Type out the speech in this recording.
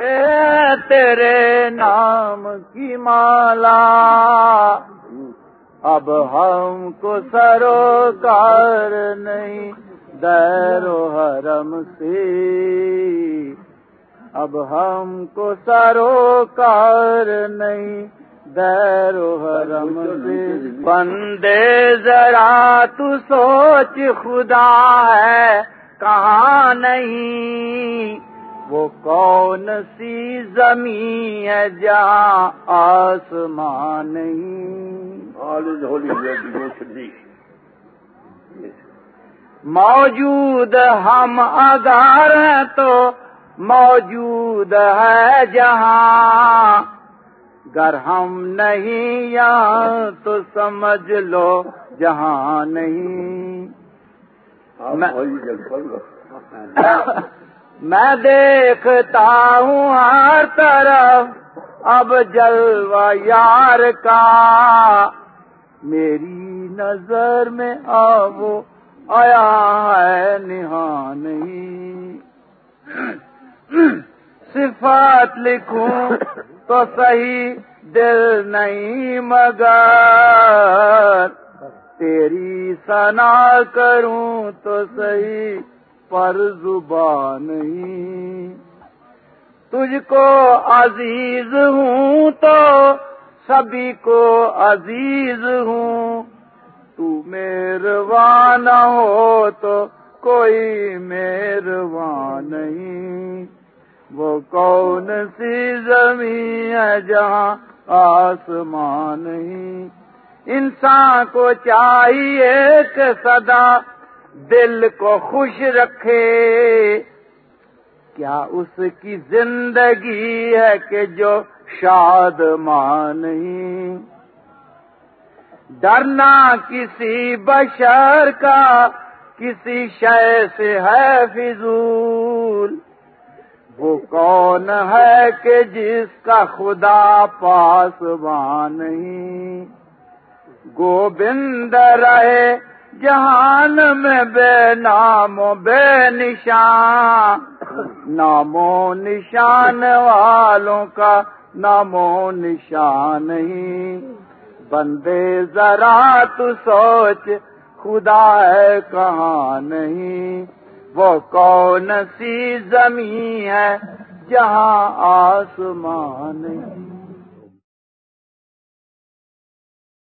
اے تیرے نام کی مالا اب ہم کو سروکار نہیں دیر و حرم سے، اب ہم کو سروکار نہیں دیر و حرم سے۔ بندے ذرا تو سوچ خدا ہے کہاں نہیں، وہ کون سی زمین ہے جہاں آسمان نہیں۔ موجود ہم اگر ہیں تو موجود ہے جہاں، گر ہم نہیں یہاں تو سمجھ لو جہاں نہیں۔ میں دیکھتا ہوں ہر طرف اب جلوہ یار کا، میری نظر میں اب وہ آیا ہے نہاں نہیں۔ صفات لکھوں تو صحیح دل نہیں مگر، تیری ثنا کروں تو صحیح پر زبان نہیں۔ تجھ کو عزیز ہوں تو سبھی کو عزیز ہوں، تو مہرباں نہ ہو تو کوئی مہرباں نہیں۔ وہ کون سی زمین ہے جہاں آسمان نہیں۔ انسان کو چاہیے کہ سدا دل کو خوش رکھے، کیا اس کی زندگی ہے کہ جو شادمان نہیں۔ ڈرنا کسی بشر کا کسی شے سے ہے فضول، وہ کون ہے کہ جس کا خدا پاسبان نہیں۔ گوبند رہے جہان میں بے نام و بے نشان، نام و نشان والوں کا نام و نشان نہیں۔ بندے ذرا تو سوچ خدا ہے کہاں نہیں، وہ کون سی زمین ہے جہاں آسمان نہیں۔